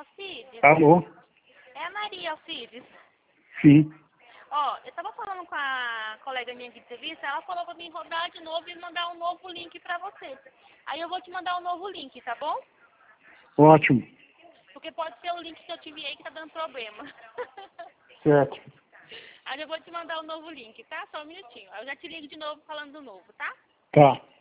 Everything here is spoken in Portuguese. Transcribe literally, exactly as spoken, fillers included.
Alcides? Alô? É a Maria, Alcides. Sim. Ó, eu tava falando com a colega minha aqui de serviço, ela falou pra mim rodar de novo e mandar um novo link pra você. Aí eu vou te mandar um novo link, tá bom? Ótimo. Porque pode ser o link que eu te enviei que tá dando problema. Certo. Aí eu vou te mandar um novo link, tá? Só um minutinho. Aí eu já te ligo de novo falando do novo, tá? Tá.